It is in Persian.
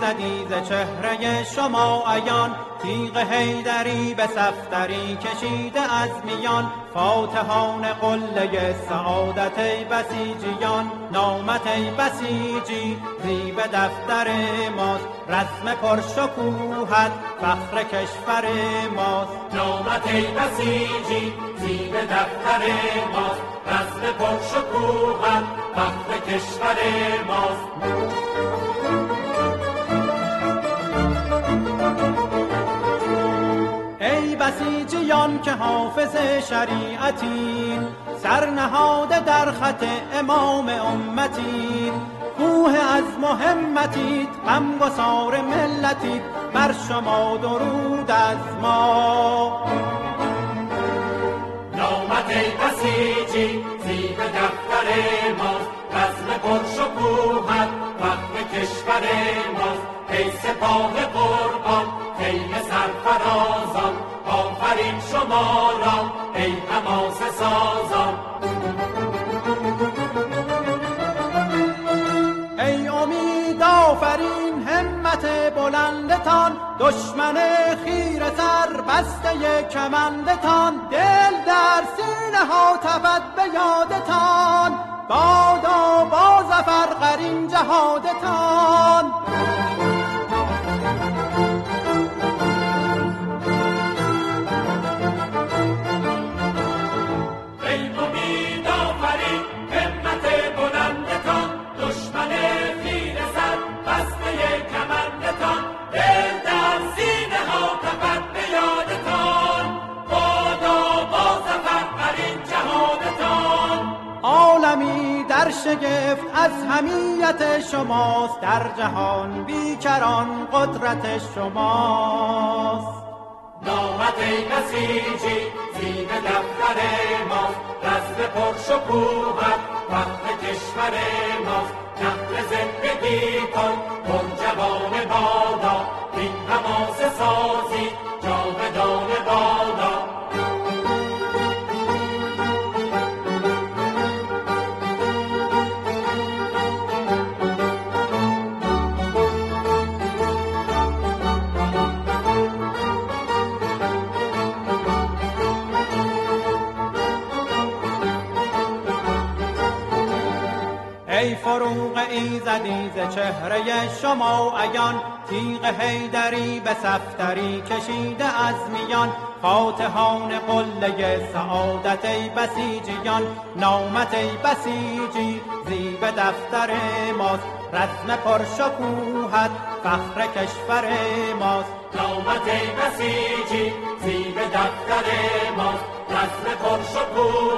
ایزدی ز چهره شما عیان، تیغ حیدری به صفدری کشیده از میان. فاتحان قله سعادت ای بسیجیان، نامت ای بسیجی زیب دفتر ماست. رسم پرشکوهت فخر کشور ماست. نامت ای بسیجی زیب دفتر ماست. رسم پرشکوهت فخر کشور ماست. ای بسیجیان که حافظ شریعتین، سرنهاده در خط امام امتین. کوه از مهمتید، غمگسار ملتید، بر شما درود از ما. نامت ای بسیجی زیب دفتر ماست. رسم پرشکوهت فخر کشور ماست. ای سپاه قربان خیل سرفرازان، آفرین شما را ای حماسه سازان. ای امید آفرین همت بلندتان، دشمن خیره سر بسته کمندتان. دل در سینه ها تپد به یادتان، بادا با ظفر قرین جهادتان. در شگفت از حمیت شماست، در جهان بیکران قدرت شماست. نامت ای بسیجی زیب دفتر ماست. رسم پرشکوهت فخر کشور ماست. نقل زندگی کن پرجوان بادا، این حماسه سازی جاودان بادا. ای فروغ ایزدی ز چهره شما عیان، تیغ حیدری به صفدری کشیده از میان. فاتحان قله سعادت ای بسیجیان، نامت ای بسیجی زیب دفتر ماست. رسم پرشکوهت فخر کشور ماست. نامت ای بسیجی زیب دفتر ماست. رسم پرشکوهت